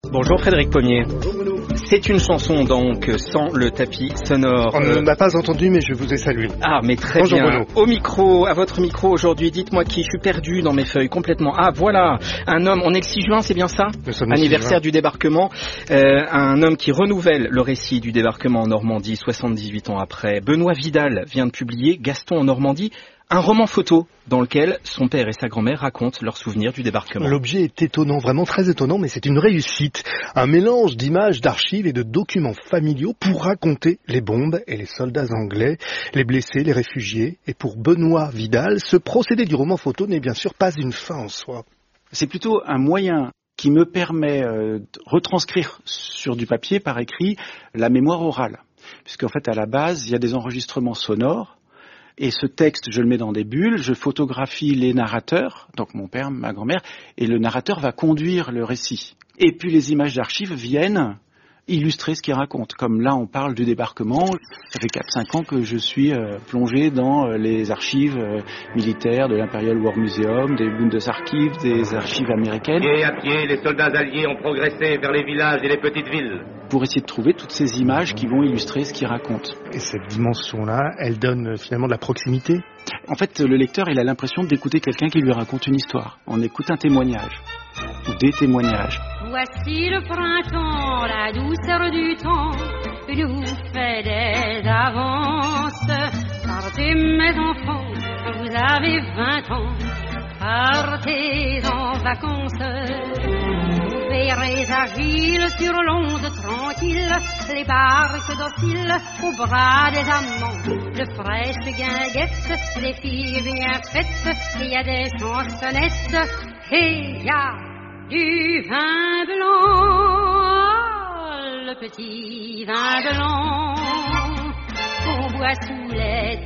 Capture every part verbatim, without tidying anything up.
Bonjour Frédéric Pommier. C'est une chanson donc sans le tapis sonore. On ne m'a pas entendu, mais je vous ai salué. Ah, mais très Bonjour bien. Bruno. Au micro, à votre micro aujourd'hui, dites-moi qui, je suis perdu dans mes feuilles complètement. Ah, voilà, un homme, on est le six juin, c'est bien ça ? Nous sommes Anniversaire du débarquement. Euh, un homme qui renouvelle le récit du débarquement en Normandie soixante-dix-huit ans après. Benoît Vidal vient de publier Gaston en Normandie, un roman photo dans lequel son père et sa grand-mère racontent leurs souvenirs du débarquement. L'objet est étonnant, vraiment très étonnant, mais c'est une réussite. Un mélange d'images, d'archives et de documents familiaux pour raconter les bombes et les soldats anglais, les blessés, les réfugiés. Et pour Benoît Vidal, ce procédé du roman photo n'est bien sûr pas une fin en soi. C'est plutôt un moyen qui me permet euh, de retranscrire sur du papier, par écrit, la mémoire orale. Puisqu'en fait, à la base, il y a des enregistrements sonores. Et ce texte, je le mets dans des bulles, je photographie les narrateurs, donc mon père, ma grand-mère, et le narrateur va conduire le récit. Et puis les images d'archives viennent illustrer ce qu'il raconte. Comme là, on parle du débarquement, ça fait quatre cinq ans que je suis euh, plongé dans euh, les archives euh, militaires de l'Imperial War Museum, des Bundesarchiv, des archives américaines. Pied à pied, les soldats alliés ont progressé vers les villages et les petites villes. Pour essayer de trouver toutes ces images qui vont illustrer ce qu'il raconte. Et cette dimension-là, elle donne finalement de la proximité. En fait, le lecteur, il a l'impression d'écouter quelqu'un qui lui raconte une histoire. On écoute un témoignage, ou des témoignages. Voici le printemps, la douceur du temps nous fait des avances. Partez mes enfants, vous avez vingt ans, partez en vacances. Vous verrez agiles sur l'onde tranquille, les barques dociles au bras des amants, de fraîches guinguettes, des filles bien faites, il y a des chansonnettes, et il y a du vin blanc, le petit vin blanc qu'on boit sous les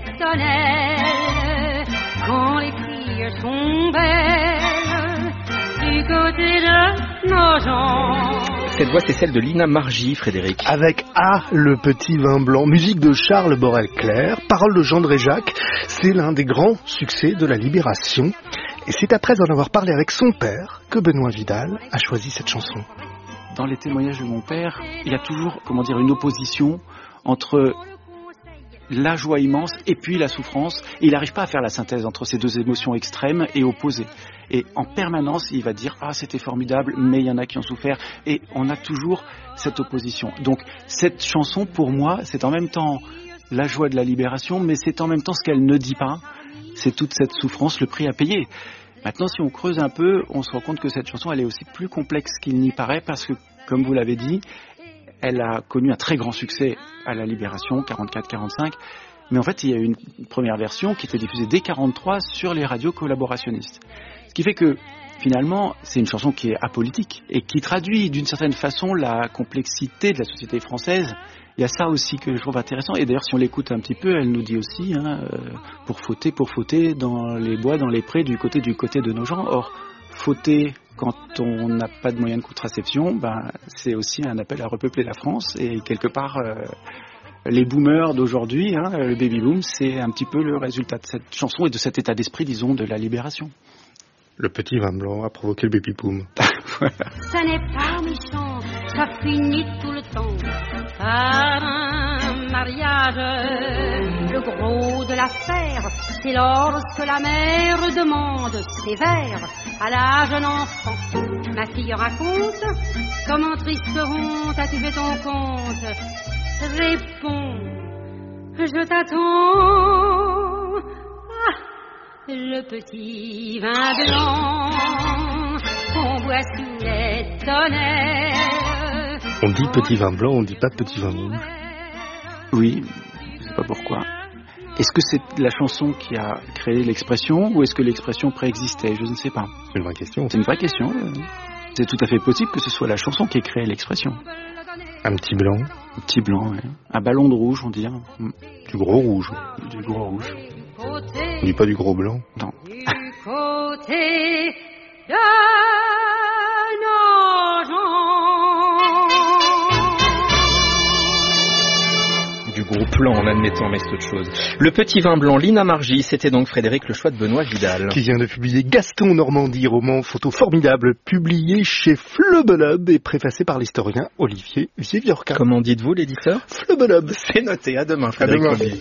tonnelles quand les filles sont belles du côté de nos gens. Cette voix, c'est celle de Lina Margy, Frédéric. Avec Ah, le petit vin blanc, musique de Charles Borel-Clair, paroles de Jean Dréjac, c'est l'un des grands succès de la Libération. Et c'est après en avoir parlé avec son père que Benoît Vidal a choisi cette chanson. Dans les témoignages de mon père, il y a toujours, comment dire, une opposition entre la joie immense et puis la souffrance. Et il n'arrive pas à faire la synthèse entre ces deux émotions extrêmes et opposées. Et en permanence, il va dire « Ah, c'était formidable, mais il y en a qui ont souffert. » Et on a toujours cette opposition. Donc, cette chanson, pour moi, c'est en même temps la joie de la libération, mais c'est en même temps ce qu'elle ne dit pas. C'est toute cette souffrance, le prix à payer. Maintenant, si on creuse un peu, on se rend compte que cette chanson, elle est aussi plus complexe qu'il n'y paraît, parce que, comme vous l'avez dit, elle a connu un très grand succès à la Libération, quarante-quatre quarante-cinq. Mais en fait, il y a eu une première version qui était diffusée dès quarante-trois sur les radios collaborationnistes. Ce qui fait que, finalement, c'est une chanson qui est apolitique et qui traduit d'une certaine façon la complexité de la société française. Il y a ça aussi que je trouve intéressant. Et d'ailleurs, si on l'écoute un petit peu, elle nous dit aussi, hein, euh, pour fauter, pour fauter dans les bois, dans les prés, du côté du côté de nos gens. Or, fauter quand on n'a pas de moyens de contraception, ben, c'est aussi un appel à repeupler la France. Et quelque part, euh, les boomers d'aujourd'hui, hein, le baby boom, c'est un petit peu le résultat de cette chanson et de cet état d'esprit, disons, de la libération. Le petit vin blanc a provoqué le baby boom. Voilà. Ça n'est pas méchant, ça finit tout le temps par un mariage. Le gros de l'affaire, c'est lorsque la mère demande sévère à la jeune enfant. Ma fille raconte, comment triste honte as-tu fait ton compte? Réponds, je t'attends. Ah, le petit vin blanc qu'on boit sous les tonnelles. On dit petit vin blanc, on dit pas petit vin rouge. Oui, je sais pas pourquoi. Est-ce que c'est la chanson qui a créé l'expression ou est-ce que l'expression préexistait? Je ne sais pas. C'est une vraie question. C'est une vraie question. C'est tout à fait possible que ce soit la chanson qui ait créé l'expression. Un petit blanc. Un petit blanc, ouais. Un ballon de rouge, on dit. Du gros rouge. Du gros rouge. On dit pas du gros blanc. Non. Du côté de nos gens. Du gros blanc en admettant, mais c'est autre chose. Le petit vin blanc, Lina Margy, c'était donc Frédéric le choix de Benoît Vidal. Qui vient de publier Gaston Normandie, roman photo formidable, publié chez Fleubelob et préfacé par l'historien Olivier Vieviorca. Comment dites-vous l'éditeur? Fleubelob. C'est noté, à demain Frédéric. À demain.